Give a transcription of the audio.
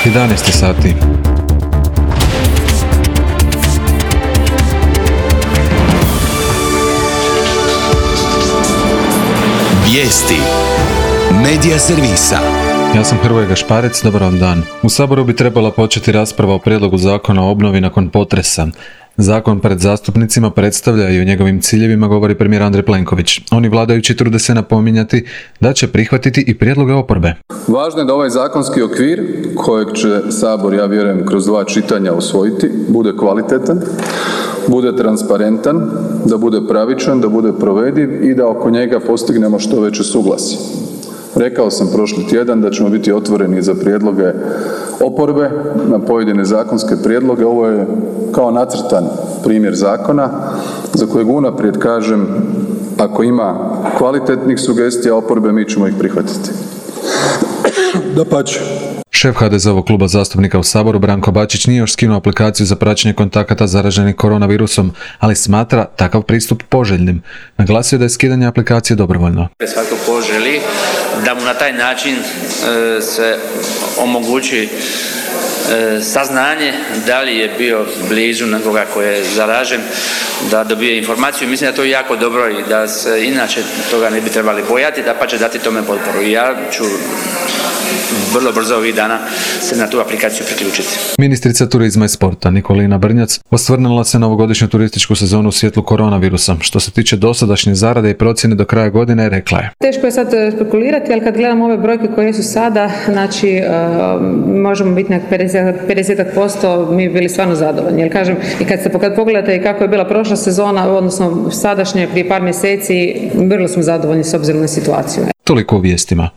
11 sati. Vijesti Medija servisa. Ja sam Hrvoje Gašparec, dobar vam dan. U Saboru bi trebala početi rasprava o prijedlogu zakona o obnovi nakon potresa. Zakon pred zastupnicima predstavlja i o njegovim ciljevima govori premijer Andrej Plenković. Oni vladajući trude se napominjati da će prihvatiti i prijedloge oporbe. Važno je da ovaj zakonski okvir, kojeg će Sabor, ja vjerujem, kroz 2 čitanja usvojiti, bude kvalitetan, bude transparentan, da bude pravičan, da bude provediv i da oko njega postignemo što veće suglasje. Rekao sam prošli tjedan da ćemo biti otvoreni za prijedloge oporbe na pojedine zakonske prijedloge. Ovo je kao nacrtan primjer zakona za kojeg unaprijed kažem, ako ima kvalitetnih sugestija oporbe, mi ćemo ih prihvatiti. Dapače. Šef HDZ-ovog kluba zastupnika u Saboru Branko Bačić nije još skinuo aplikaciju za praćenje kontakata zaraženih koronavirusom, ali smatra takav pristup poželjnim. Naglasio da je skidanje aplikacije dobrovoljno. Svako poželi da mu na taj način se omogući saznanje da li je bio blizu nekoga ko je zaražen, da dobije informaciju. Mislim da to je jako dobro i da se inače toga ne bi trebali bojati, da pa će dati tome potporu. Ja ću vrlo brzo ovih dana se na tu aplikaciju priključiti. Ministrica turizma i sporta Nikolina Brnjac osvrnula se na ovogodišnju turističku sezonu u svjetlu koronavirusa. Što se tiče dosadašnje zarade i procjene do kraja godine, rekla je. Teško je sad spekulirati, ali kad gledamo ove brojke koje su sada, znači možemo biti na 50%, mi bi bili stvarno zadovoljni. Jer kažem, i kad pogledate i kako je bila prošla sezona, odnosno sadašnje prije par mjeseci, vrlo smo zadovoljni s obzirom na situaciju. Toliko u vijestima.